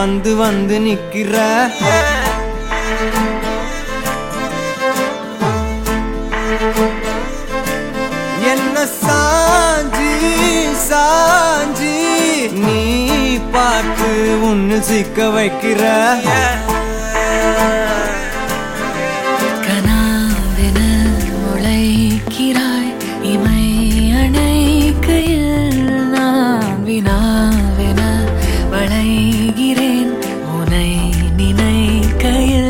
வந்து வந்து நிக்கிற என்ன சாஞ்சி சாஞ்சி நீ பார்த்து உன்னு சிக்க வைக்கிற கனாவென முளைக்கிறாய் இமை அணைக்கையில் நான் வினாவென வளைகிறேன் உனை நினைக்கையில்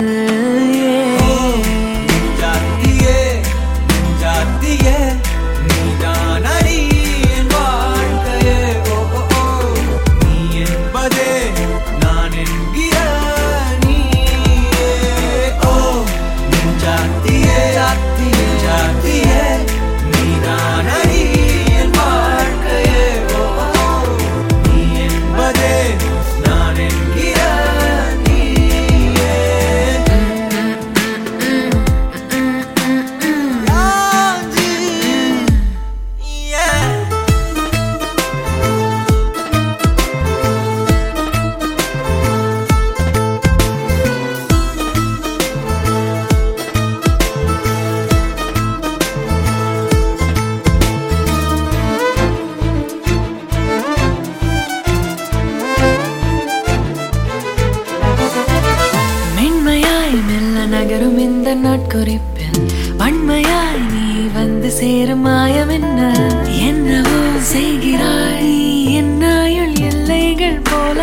நகரும் இந்த நாட்குறிப்பில் வன்மையாய் நீ வந்து சேரும் மாயம் என்னவோ செய்கிறாய் என்னாயுள் எல்லைகள்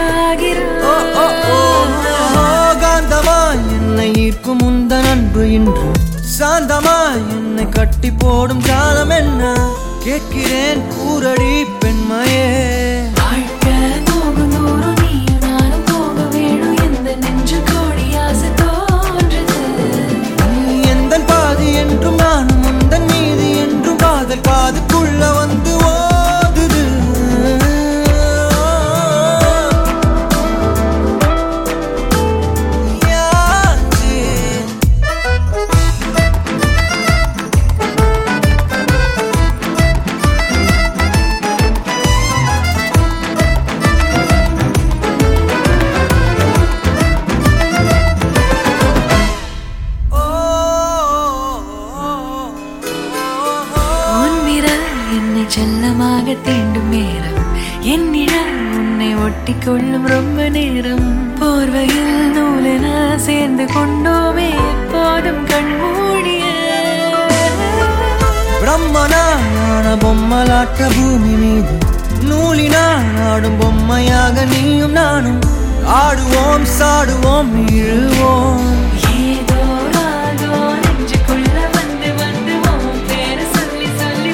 போலாகிறாய் காந்தமாய் என்னை ஈர்க்கும் உந்தன் அன்பு இன்று சாந்தமாய் என்னை கட்டி போடும் ஜாலம் என்ன கேட்கிறேன் கூரடி பெண்மையே வாழ்க்கை போகும் தூரம் நீயும் நானும் போக வேணும் எந்த நெஞ்சு கோடி ஆசை என்றும் நானும் முந்தன் மீது என்றும் காதல் காதுக்குள்ள வந்து ஓதுது செல்லமாக தீண்டும் நேரம் என்னிடம் உன்னை ஒட்டி கொள்ளும் ரொம்ப நேரம் போர்வையில் நூலென சேர்ந்து கொண்டோமே எப்போதும் கண்மூடிய பிரம்மனான பொம்மலாட்ட பூமி மீது நூலினால் ஆடும் பொம்மையாக நீயும் நானும் ஆடுவோம் சாடுவோம் இழுவோம் ஏதோ ராகோ நெஞ்சுக்குள்ள வந்து வந்து பேரை சொல்லி சொல்லி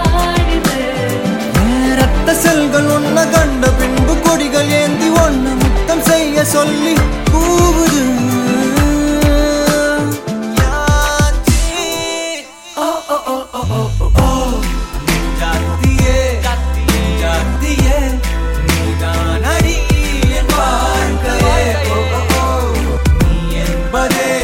செல்கள் ஒன்ன கண்ட பின்பு கொடிகள் ஏந்தி ஒன்ன முத்தம் செய்ய சொல்லி கூவுது என்பதே